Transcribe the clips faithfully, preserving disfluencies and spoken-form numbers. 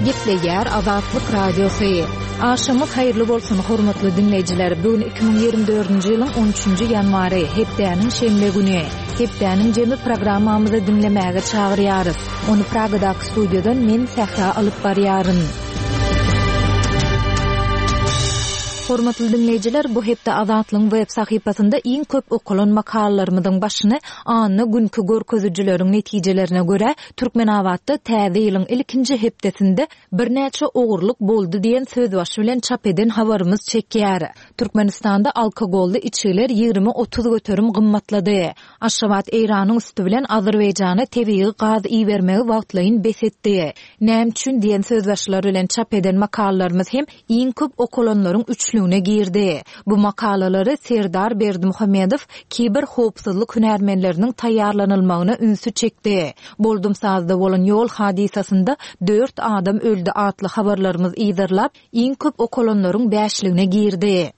Gepleýär Azatlyk Radiosu. Aşamyz haýyrly bolsun hormatly dinleýijiler. Bugün iki bin ýygrimi dördünji ýylyň on üçünji ýanwary, hepdäniň şembe güni. Hepdäniň jemy programmamyzy dinlemäge çagyrýarys. Onu Pragadaky studiýadan men Sahra alyp barýaryn. Hormatly dinleýijiler, bu hepde Azatlyň web sahypasynda iň köp okulan makallalarymyň başyny anny günkü görkezijileriň netijelerine göre Türkmenawatda täze ýylyň ilkinji hepdesinde birnäçe ogurluk boldy diýen söz başı bilen çap eden habarymyz çekýär. Türkmenistanda alkogolly içkiler ýygrimi otuz göterim gymmatlady. Aşgabat Eýranyň üstü bilen Azerbaýjana tebii gaz iýermegi wagtlaryň besetdi. Näme üçin diýen söz başlary bilen çap eden makallalarymyz hem iň köp okulanlaryň üç girdi. Bu makalelary Serdar Berdimuhammedow kiber howpsuzlyk hünärmenleriniň taýýarlanylmagyna ünsü çekdi. Boldumsazda bolan ýol hadisasynda dört adam öldü atly habarlarymyz ýyzarlap, iň köp okulanlaryň beşligine girdi.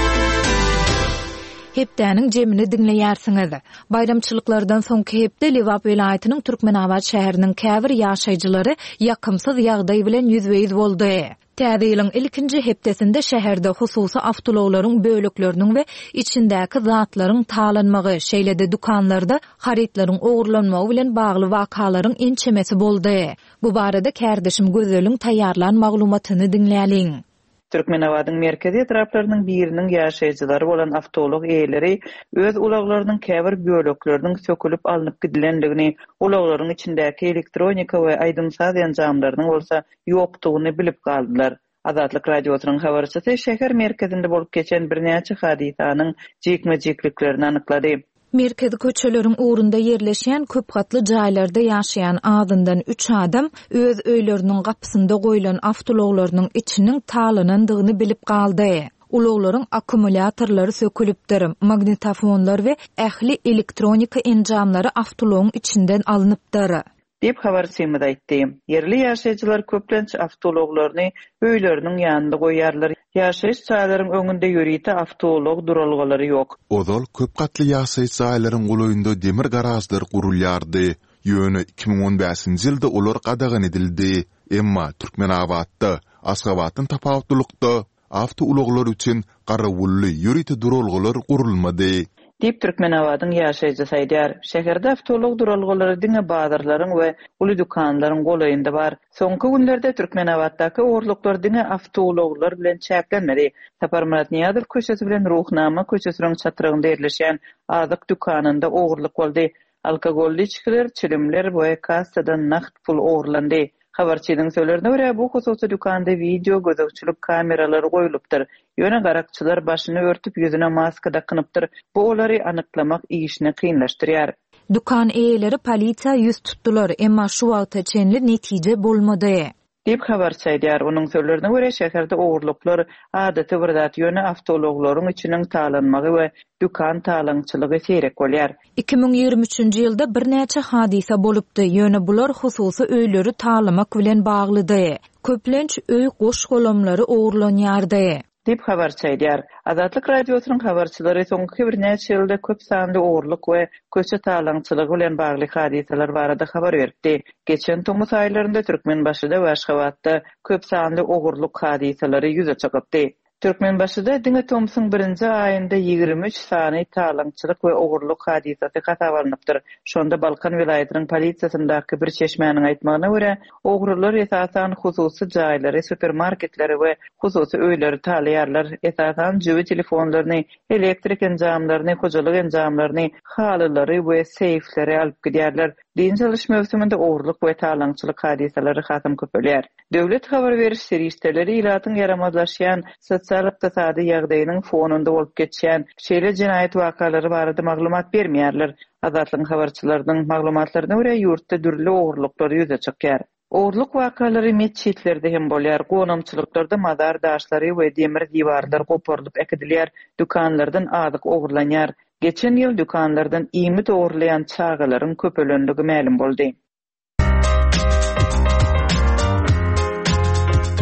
Hepdäniň jemini dinleýärsiňiz. Bayramçylyklardan soňky hepde Lewap welaýatynyň Türkmenawat şäheriniň käbir ýaşaýjylary ýakymsyz ýagdaý bilen ýüzbeýiz boldy. Täze ýylyň ilkinji hepdesinde şäherde hususy awtologlaryň bölekleriniň we içindäki zatlaryň talanmagy, şeýlede dukanlarda haritlaryň ogurlanmagy bilen bagly wakalaryň ençemesi boldy. Bu barada kärdeşim Gözelüň taýýarlan maglumatyny dinläýäliň. Türkmenawatyň merkezi etraplarynyň biriniň ýaşaýjylary bolan awtolog eýleri öz ulaglarynyň käbir bölekleriniň sökülip alınıp gidilendigini, ulaglaryň içindäki elektronika we aýdymsaz ýanjamlarynyň bolsa ýokdugyny bilip galdylar. Azatlyk radiosynyň habarçysy şäher merkezinde bolup geçen birnäçe hadisanyň jekme-jekliklerini anyklady. Merkezi köçeleriň uğrunda yerleşen köp gatly jaýlarda ýaşaýan adından üç adam öz öýleriniň gapysynda goýulan awtologlarynyň içiniň talanandygyny bilip galdy. Ulaglaryň akkumulyatorlary sökülipdir, magnitofonlar we ähli elektronika enjamlary awtologyň içinden alınıpdyr. Dep habarçymyz aýtdy. Yerli ýaşaýjylar köplenç awtologlaryny öýleriniň ýanynda goýýarlar. Ýaşaýyş çaýlaryň öňünde ýörýte awtolog duralgalary ýok. Ozal köp gatly ýaşaýyş çaýlaryň gulaýynda demir garajlar gurulýardy. Ýöne iki bin on beşinji ýylda olar gadagan edildi. Emma Türkmenawatda Aşgabatyň tapawutlykda awtologlar üçin garawully ýörýte duralgalar gurulmady. Dip Türkmenawatyň ýaşaýjy saýdýar. Şäherde awtolog duralgalary diňe bazarlaryň we uly dukanlaryň golaýynda bar. Soňky günlerde Türkmenawatdaky ogurluklar diňe awtologlar bilen çäklenmedi. Taparmarat Niýadur köşesi bilen Ruhnama köşesiniň çatyrygynda ýerleşen azyk dukanynda ogurluk boldy. Alkogolly içkiler, çilimler we kassadan nagt pul ogurlandy. Habarçynyň sözlerine görä bu hususy dukanda video gözükçülük kameralary goýulypdyr. Ýöne garakçylar başyny örtüp ýüzüne maska dakanypdyr. Bu olary anyklamak işini kynlaşdyrýar. Dukan eýeleri polisiýa ýüz tutdular, emma şu wagta çenli netije bolmady. Dip habarçaýdýar. Onuň sözlerine görä şäherde ogurluklar adaty bir zat ýöne awtologlaryň içiniň talanmagy we dukan talançylygy seyrek bolýar. iki bin ýygrimi üçünji ýylda birnäçe hadisa bolupdy. Ýöne bular hususy öýleri talamak bilen baglydy. Köplenç öý goş golamlary ogurlanýardy. Dip habarçaýdýar. Azatlyk radiosynyň habarçylary soňky birnäçe ýylda köp sanly ogurluk we köçe talançylygy bilen bagly hadiseler barada habar berdi. Geçen Tomus aýlarynda Türkmenbaşyda we Aşgabatda köp sanly ogurluk hadiseleri ýüze çykypdy. Türkmenbaşyda diňe Tomsyň birinji aýynda ýygrimi üç sany talançylyk we ogurluk hadisasy gatawarnypdyr. Şonda Balkan welaýatynyň polisiýasyndaky bir çeşmäniň aýtmagyna görä, ogurlar esasan hususy jaýlary, supermarketleri we hususy öýleri talaýarlar. Esasan jübi telefonlaryny, elektrik enjamlaryny, kojalyk enjamlaryny, halylary we seyfleri alyp gidýärler. Din çalyş mövsüminde ogurluk we talançylyk hadiseleri hasam köpelýär. Döwlet habar beriş serişdeleri ilatyň yaramazlaşýan sosial-ykdysady ýagdaýynyň fonunda bolup geçýän şeýle jinaýat wakalary barada maglumat bermeýärler. Azatlyň habarçylarynyň maglumatlaryna görä ýurtda dürli ogurluklar ýüze çykýar. Ogurluk wakalary meçhitlerde hem bolýar. Gonamçylyklarda mazar daşlary we demir diwarlar goparylyp ekidilýär. Dukanlardan azyk ogurlanýar. Geçen ýyl dukanlardan iýmit ogurlayan çağalaryň köpelendigi ma'lum boldy.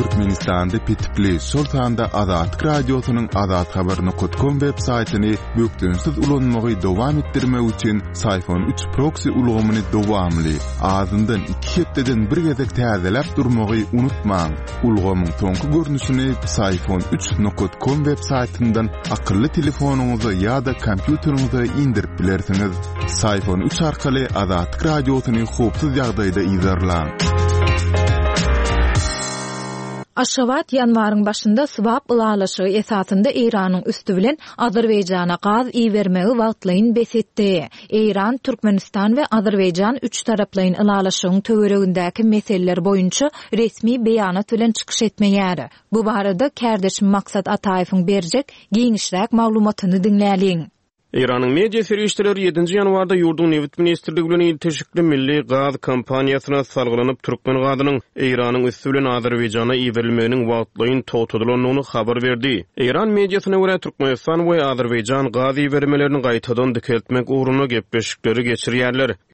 Türkmenistan'da pitipli Sultan'da Azatlyk Radiosynyň Azat habaryny .com web saytyny bökdönsiz ulanmagy dowam etdirmek üçin Sayfon üç proxy ulgamyny dowamly azyndan iki hepdeden bir gezek täzeläp durmagy unutmaň. Ulgamyň soňky görnüşini sayfon üç nokta com web saytyndan akylly telefonuňyza ýa-da kompýuteriňize indirip bilersiňiz. Sayfon üç arkaly Azatlyk Radiosyny howpsuz ýagdaýda izlerläň. Aşgabat ýanwaryň başynda swap ulalaşy esasynda Iranyň üstü bilen Azerbaýjana gaz iýermegi wagtlaryň besetdi. Iran, Türkmenistan we Azerbaýjan üç taraplaryň ulalaşygyň töweregindäki meseleler boýunça resmi beýanat bilen çykyş etmeýär. Bu barada kärdeşim Maksat Ataýewiň berjek giňişräk maglumatyny dinläliň. Iranyň media serişçileri ýedinji ýanwarda ýurdun Newt ministrligi bilen teşikli milli gaz kampaniýasyna salgylanyp Türkmen gazynyň Iranyň üstü bilen Azerbaýjana iýerilmeginiň wagtlaryň totudylanmagyny habar berdi. Iran mediasyna görä Türkmenistan we Azerbaýjan gaz iýermelerini gaýtadan dikeltmek uğruna gepleşikleri geçirýärler.